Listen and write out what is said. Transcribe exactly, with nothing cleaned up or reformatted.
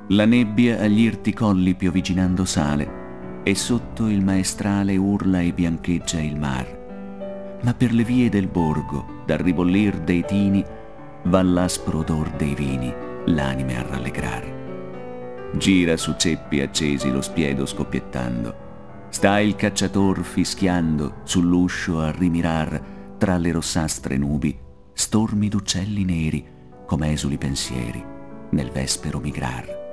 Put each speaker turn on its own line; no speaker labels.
La nebbia agli irti colli pioviginando sale, e sotto il maestrale urla e biancheggia il mar. Ma per le vie del borgo, dal ribollir dei tini, va l'aspro odor dei vini, l'anime a rallegrare. Gira su ceppi accesi lo spiedo scoppiettando. Sta il cacciator fischiando sull'uscio a rimirar, tra le rossastre nubi, stormi d'uccelli neri, come esuli pensieri, nel vespero migrar.